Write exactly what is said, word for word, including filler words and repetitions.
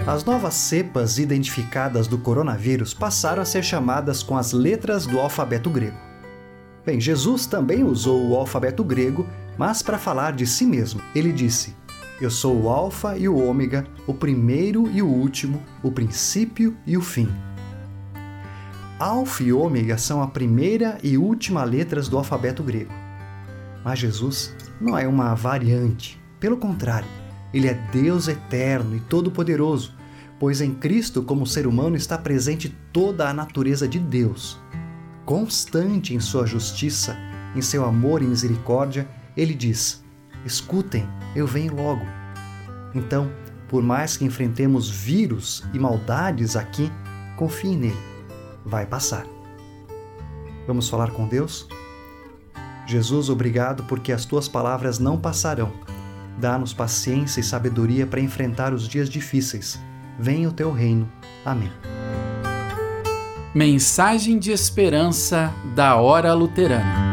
As novas cepas identificadas do coronavírus passaram a ser chamadas com as letras do alfabeto grego. Bem, Jesus também usou o alfabeto grego, mas para falar de si mesmo. Ele disse: Eu sou o Alfa e o Ômega, o primeiro e o último, o princípio e o fim. Alfa e Ômega são a primeira e última letras do alfabeto grego. Mas Jesus não é uma variante. Pelo contrário, ele é Deus eterno e todo-poderoso, pois em Cristo, como ser humano, está presente toda a natureza de Deus. Constante em sua justiça, em seu amor e misericórdia, ele diz: Escutem, eu venho logo. Então, por mais que enfrentemos vírus e maldades aqui, confie nele. Vai passar. Vamos falar com Deus? Jesus, obrigado porque as tuas palavras não passarão. Dá-nos paciência e sabedoria para enfrentar os dias difíceis. Venha o teu reino. Amém. Mensagem de esperança da Hora Luterana.